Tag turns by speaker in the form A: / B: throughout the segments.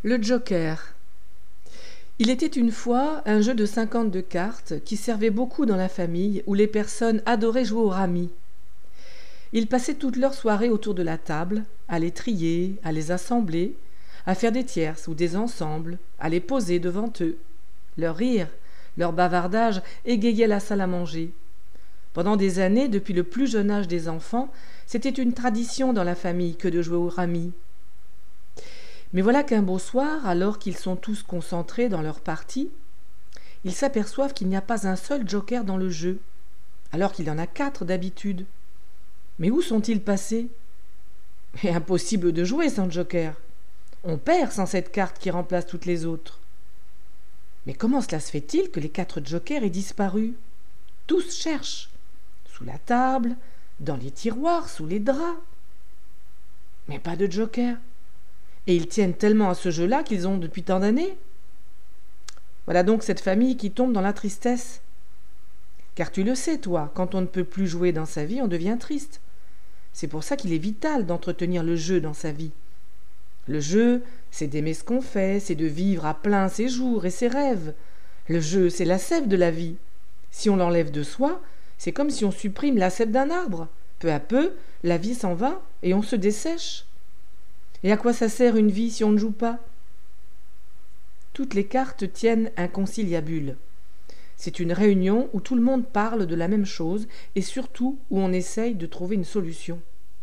A: Le Joker. Il était une fois un jeu de 52 cartes qui servait beaucoup dans la famille où les personnes adoraient jouer au rami. Ils passaient toute leur soirée autour de la table, à les trier, à les assembler, à faire des tierces ou des ensembles, à les poser devant eux. Leur rire, leur bavardage égayaient la salle à manger. Pendant des années, depuis le plus jeune âge des enfants, c'était une tradition dans la famille que de jouer au rami. Mais voilà qu'un beau soir, alors qu'ils sont tous concentrés dans leur partie, ils s'aperçoivent qu'il n'y a pas un seul joker dans le jeu, alors qu'il y en a 4 d'habitude. Mais où sont-ils passés? Et impossible de jouer sans joker. On perd sans cette carte qui remplace toutes les autres. Mais comment cela se fait-il que les 4 jokers aient disparu? Tous cherchent, sous la table, dans les tiroirs, sous les draps. Mais pas de joker. Et ils tiennent tellement à ce jeu-là qu'ils ont depuis tant d'années. Voilà donc cette famille qui tombe dans la tristesse. Car tu le sais, toi, quand on ne peut plus jouer dans sa vie, on devient triste. C'est pour ça qu'il est vital d'entretenir le jeu dans sa vie. Le jeu, c'est d'aimer ce qu'on fait, c'est de vivre à plein ses jours et ses rêves. Le jeu, c'est la sève de la vie. Si on l'enlève de soi, c'est comme si on supprime la sève d'un arbre. Peu à peu, la vie s'en va et on se dessèche. Et à quoi ça sert une vie si on ne joue pas? Toutes les cartes tiennent un conciliabule. C'est une réunion où tout le monde parle de la même chose et surtout où on essaye de trouver une solution.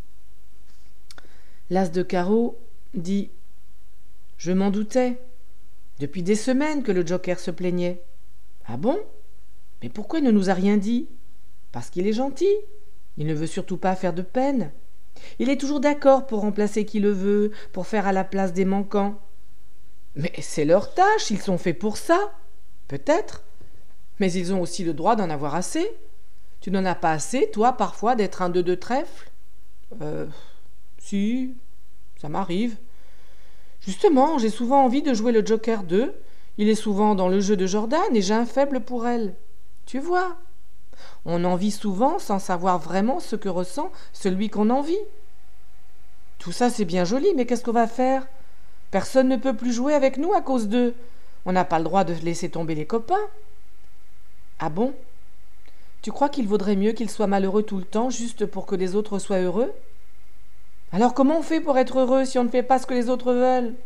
A: L'as de carreau dit « Je m'en doutais. Depuis des semaines que le joker se plaignait. »« Ah bon? Mais pourquoi il ne nous a rien dit? » ?»« Parce qu'il est gentil. Il ne veut surtout pas faire de peine. Il est toujours d'accord pour remplacer qui le veut, pour faire à la place des manquants. »« Mais c'est leur tâche, ils sont faits pour ça. » »« Peut-être. Mais ils ont aussi le droit d'en avoir assez. Tu n'en as pas assez, toi, parfois, d'être un 2 de trèfle? » Si, ça m'arrive. Justement, j'ai souvent envie de jouer le Joker 2. Il est souvent dans le jeu de Jordan et j'ai un faible pour elle. Tu vois, on envie souvent sans savoir vraiment ce que ressent celui qu'on envie. Tout ça, c'est bien joli, mais qu'est-ce qu'on va faire? Personne ne peut plus jouer avec nous à cause d'eux. On n'a pas le droit de laisser tomber les copains. Ah bon? Tu crois qu'il vaudrait mieux qu'ils soient malheureux tout le temps, juste pour que les autres soient heureux? Alors comment on fait pour être heureux si on ne fait pas ce que les autres veulent?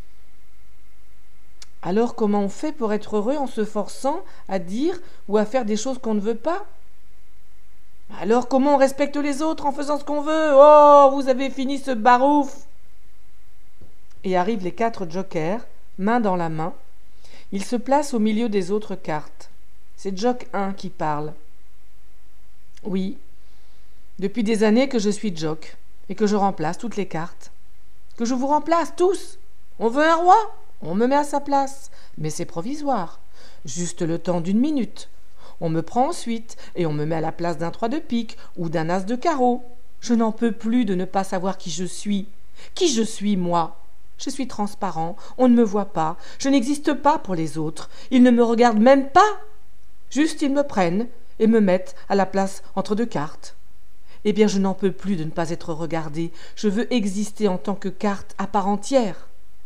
A: Alors comment on fait pour être heureux en se forçant à dire ou à faire des choses qu'on ne veut pas? Alors comment on respecte les autres en faisant ce qu'on veut? Oh, vous avez fini ce barouf! Et arrivent les 4 jokers, main dans la main. Ils se placent au milieu des autres cartes. C'est Jock 1 qui parle. Oui, depuis des années que je suis Jock et que je remplace toutes les cartes. Que je vous remplace tous. On veut un roi? On me met à sa place. Mais c'est provisoire. Juste le temps d'1 minute. On me prend ensuite et on me met à la place d'un 3 de pique ou d'un as de carreau. Je n'en peux plus de ne pas savoir qui je suis. Qui je suis, moi? Je suis transparent. On ne me voit pas. Je n'existe pas pour les autres. Ils ne me regardent même pas. Juste ils me prennent et me mettent à la place entre 2 cartes. Eh bien, je n'en peux plus de ne pas être regardé. Je veux exister en tant que carte à part entière.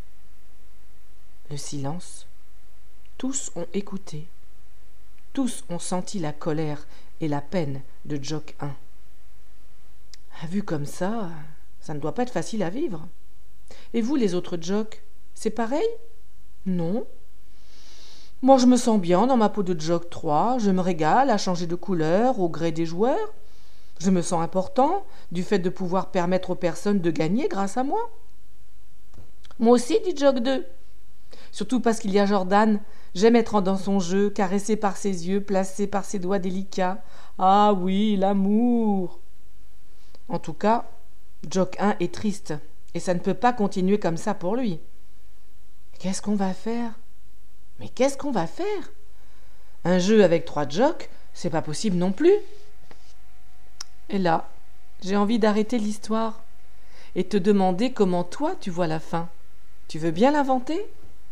A: Le silence. Tous ont écouté. Tous ont senti la colère et la peine de Jock 1. Vu comme ça ne doit pas être facile à vivre. Et vous, les autres Jock, c'est pareil? Non. Moi, je me sens bien dans ma peau de Jock 3. Je me régale à changer de couleur au gré des joueurs. Je me sens important du fait de pouvoir permettre aux personnes de gagner grâce à moi. Moi aussi, dit Jock 2. Surtout parce qu'il y a Jordan. J'aime être dans son jeu, caressé par ses yeux, placé par ses doigts délicats. Ah oui, l'amour. En tout cas, Jock 1 est triste, et ça ne peut pas continuer comme ça pour lui. Qu'est-ce qu'on va faire? Mais qu'est-ce qu'on va faire? Un jeu avec 3 Jocks, c'est pas possible non plus. Et là, j'ai envie d'arrêter l'histoire et te demander comment toi tu vois la fin. Tu veux bien l'inventer ?